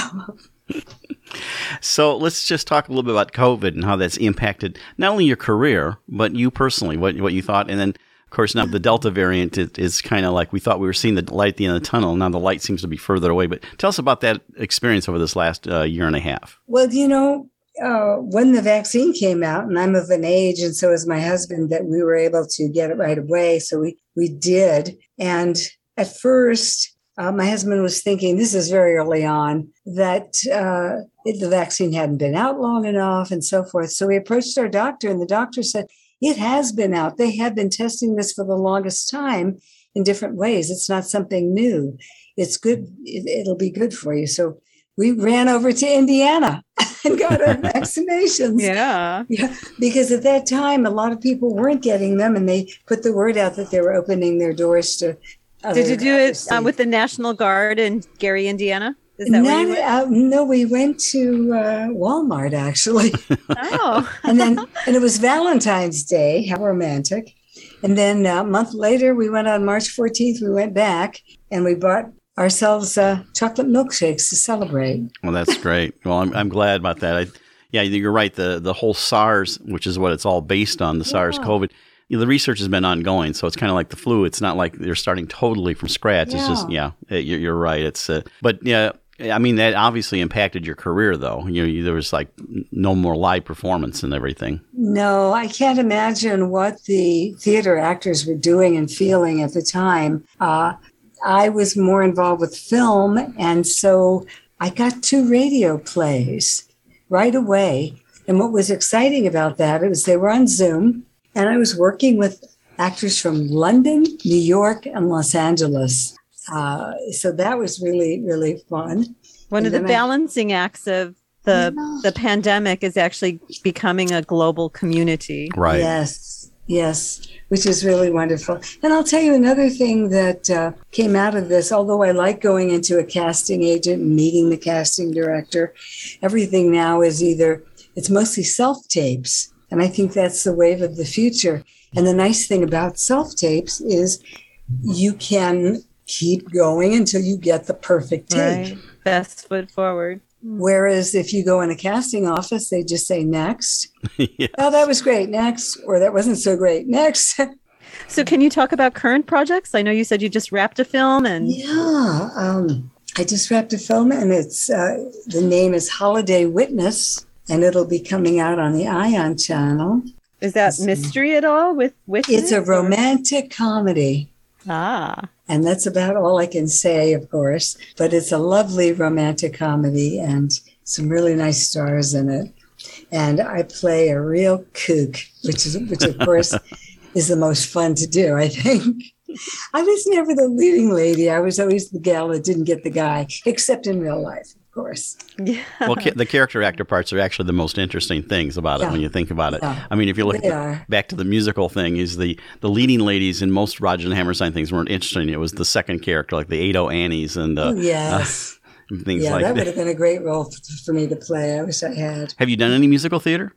S1: So let's just talk a little bit about COVID and how that's impacted not only your career, but you personally, what what you thought. And then, of course, now the Delta variant is, is kind of like we thought we were seeing the light at the end of the tunnel. Now the light seems to be further away. But tell us about that experience over this last uh, year and a half.
S8: Well, you know, uh, when the vaccine came out, and I'm of an age, and so is my husband, that we were able to get it right away. So we, we did. And at first, uh, my husband was thinking, this is very early on, that uh, the vaccine hadn't been out long enough and so forth. So we approached our doctor, and the doctor said, it has been out. They have been testing this for the longest time in different ways. It's not something new. It's good. It, it'll be good for you. So we ran over to Indiana and got our vaccinations.
S7: Yeah.
S8: Yeah, because at that time, a lot of people weren't getting them, and they put the word out that they were opening their doors to.
S7: Did you do it
S8: other
S7: uh, with the National Guard in Gary, Indiana? Is that where
S8: Not,
S7: you went?
S8: uh, no, we went to uh, Walmart actually,
S7: Oh.
S8: and then and it was Valentine's Day. How romantic! And then uh, a month later, we went on March fourteenth. We went back and we bought ourselves uh, chocolate milkshakes to celebrate.
S1: Well, that's great. Well, I'm I'm glad about that. I, yeah, you're right. The the whole SARS, which is what it's all based on, the SARS COVID. You know, the research has been ongoing, so it's kind of like the flu. It's not like they're starting totally from scratch. It's just yeah, it- you're, you're right. It's uh, but yeah. I mean, that obviously impacted your career, though. You know, you, there was like no more live performance and everything.
S8: No, I can't imagine what the theater actors were doing and feeling at the time. Uh, I was more involved with film, and so I got two radio plays right away. And what was exciting about that is they were on Zoom, and I was working with actors from London, New York, and Los Angeles. Uh, so that was really, really fun.
S7: One
S8: And
S7: of the
S8: then I-
S7: balancing acts of the
S8: Yeah.
S7: the pandemic is actually becoming a global community.
S1: Right.
S8: Yes, yes, which is really wonderful. And I'll tell you another thing that uh, came out of this, although I like going into a casting agent and meeting the casting director, everything now is either, it's mostly self-tapes. And I think that's the wave of the future. And the nice thing about self-tapes is you can keep going until you get the perfect tape.
S7: Right. Best foot forward.
S8: Whereas if you go in a casting office, they just say next.
S1: Yeah.
S8: Oh, that was great. Next. Or that wasn't so great. Next.
S7: So can you talk about current projects? I know you said you just wrapped a film and
S8: Yeah. Um, I just wrapped a film, and it's uh, the name is Holiday Witness, and it'll be coming out on the Ion channel.
S7: is that mystery at all with Witness?
S8: It's a
S7: or-
S8: romantic comedy.
S7: Ah.
S8: And that's about all I can say, of course. But it's a lovely romantic comedy and some really nice stars in it. And I play a real kook, which is, which of course is the most fun to do, I think. I was never the leading lady. I was always the gal that didn't get the guy, except in real life, of course.
S7: Yeah.
S1: Well, ca- the character actor parts are actually the most interesting things about it
S8: Yeah.
S1: when you think about it.
S8: Yeah.
S1: I mean, if you look at
S8: They
S1: the,
S8: are.
S1: back to the musical thing, is the, the leading ladies in most Rodgers and Hammerstein things weren't interesting. It was the second character, like the Ado Annies and uh,
S8: Oh, yes.
S1: uh, things
S8: Yeah,
S1: like
S8: that
S1: that.
S8: would have been a great role f- for me to play. I wish I had.
S1: Have you done any musical theater?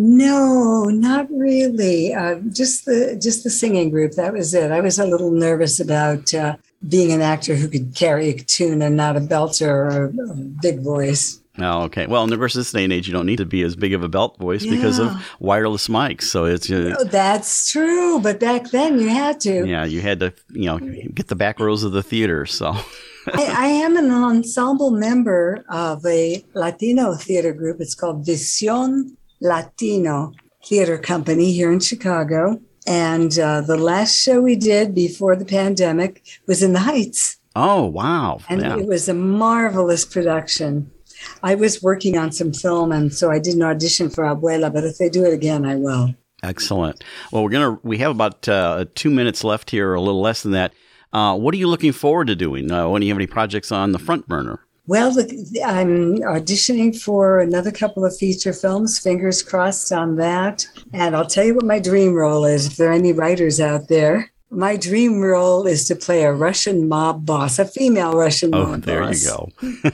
S8: No, not really. Uh, just the just the singing group. That was it. I was a little nervous about uh, being an actor who could carry a tune and not a belter or a, a big voice.
S1: Oh, okay. Well, and of course, this day and age, you don't need to be as big of a belt voice because
S8: Yeah.
S1: of wireless mics. So it's uh,
S8: Oh, that's true. But back then you had to.
S1: yeah, you had to you know get the back rows of the theater. So
S8: I, I am an ensemble member of a Latino theater group. It's called Visión Latino Theater Company here in Chicago. And uh, the last show we did before the pandemic was in the Heights.
S1: oh wow,
S8: And
S1: yeah.
S8: it was a marvelous production. I was working on some film, and so I didn't audition for Abuela, but if they do it again, I will.
S1: Excellent. Well, we're gonna we have about uh, two minutes left here, or a little less than that. Uh, what are you looking forward to doing? Uh, when do you have any projects on the front burner?
S8: Well, the, I'm auditioning for another couple of feature films, fingers crossed on that. And I'll tell you what my dream role is, if there are any writers out there. My dream role is to play a Russian mob boss, a female Russian
S1: oh,
S8: mob
S1: there
S8: boss.
S1: Oh,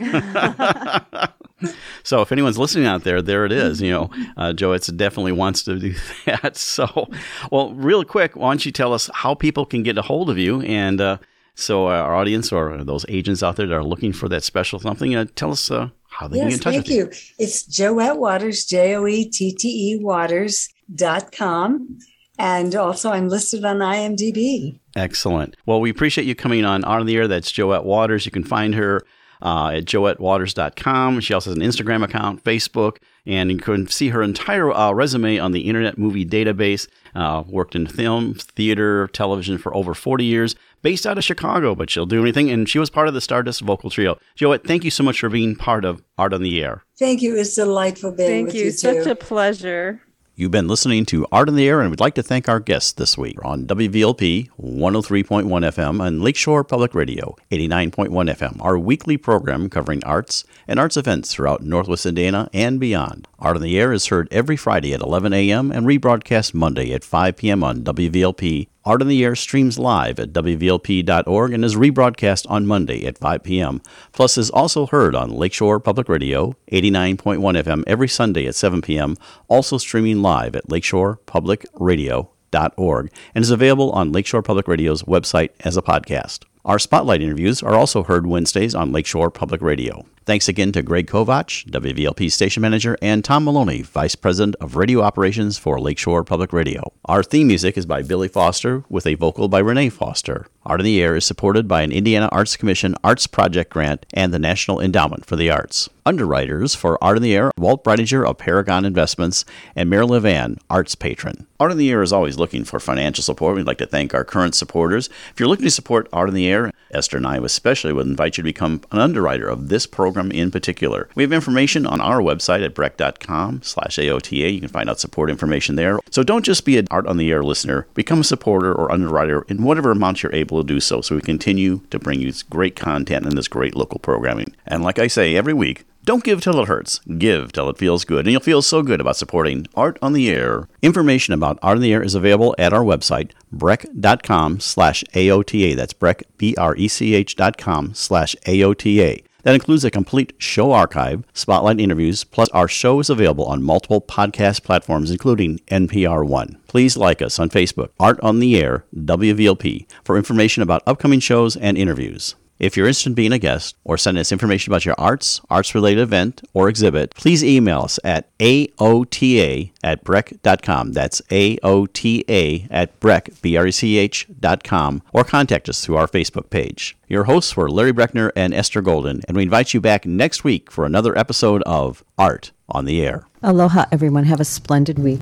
S1: there you go. So if anyone's listening out there, there it is. You know, uh, Joette definitely wants to do that. So, well, real quick, why don't you tell us how people can get a hold of you? And uh, so our audience or those agents out there that are looking for that special something, uh, tell us uh, how they
S8: yes,
S1: can get in touch
S8: thank
S1: with you.
S8: you. It's Joette Waters, J O E T T E Waters dot com. And also I'm listed on I M D B.
S1: Excellent. Well, we appreciate you coming on Art on the Air. That's Joette Waters. You can find her uh, at joette waters dot com. She also has an Instagram account, Facebook, and you can see her entire uh, resume on the Internet Movie Database. Uh, worked in film, theater, television for over forty years, based out of Chicago, but she'll do anything. And she was part of the Stardust Vocal Trio. Joette, thank you so much for being part of Art on the Air.
S8: Thank you. It's delightful being
S7: Thank
S8: with
S7: you.
S8: you,
S7: Such
S8: too.
S7: a pleasure.
S1: You've been listening to Art on the Air, and we'd like to thank our guests this week on W V L P one oh three point one F M and Lakeshore Public Radio eighty-nine point one F M, our weekly program covering arts and arts events throughout Northwest Indiana and beyond. Art on the Air is heard every Friday at eleven a.m. and rebroadcast Monday at five p.m. on W V L P. Art on the Air streams live at W V L P dot org and is rebroadcast on Monday at five p.m. Plus is also heard on Lakeshore Public Radio eighty-nine point one F M every Sunday at seven p.m., also streaming live at lakeshore public radio dot org and is available on Lakeshore Public Radio's website as a podcast. Our Spotlight interviews are also heard Wednesdays on Lakeshore Public Radio. Thanks again to Greg Kovach, W V L P Station Manager, and Tom Maloney, Vice President of Radio Operations for Lakeshore Public Radio. Our theme music is by Billy Foster with a vocal by Renee Foster. Art on the Air is supported by an Indiana Arts Commission Arts Project Grant and the National Endowment for the Arts. Underwriters for Art on the Air, Walt Breidinger of Paragon Investments, and Marilyn Van, Arts Patron. Art on the Air is always looking for financial support. We'd like to thank our current supporters. If you're looking to support Art on the Air, Esther and I especially would invite you to become an underwriter of this program in particular. We have information on our website at breck dot com slash A O T A. You can find out support information there. So don't just be an Art on the Air listener. Become a supporter or underwriter in whatever amount you're able to do so, so we continue to bring you this great content and this great local programming. And like I say every week, don't give till it hurts. Give till it feels good. And you'll feel so good about supporting Art on the Air. Information about Art on the Air is available at our website, breck dot com slash A O T A. That's Breck, B R E C H dot com slash A O T A. That includes a complete show archive, spotlight interviews, plus our show is available on multiple podcast platforms, including N P R One. Please like us on Facebook, Art on the Air, W V L P, for information about upcoming shows and interviews. If you're interested in being a guest or sending us information about your arts, arts-related event, or exhibit, please email us at A O T A at breck dot com. That's A O T A at Breck, B R E C H dot com, or contact us through our Facebook page. Your hosts were Larry Breckner and Esther Golden, and we invite you back next week for another episode of Art on the Air.
S7: Aloha, everyone. Have a splendid week.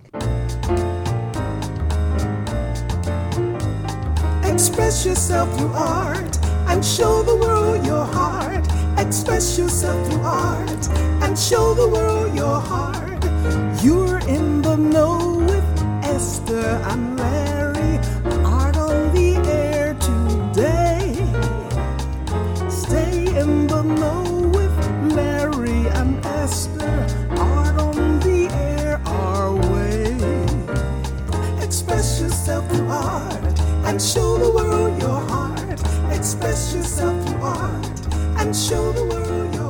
S2: Express yourself through art and show the world your heart. Express yourself through art and show the world your heart. You're in the know with Esther and Larry. Art on the Air today. Stay in the know with Larry and Esther. Art on the Air our way. Express yourself through art and show the world your heart. Express yourself through art and show the world your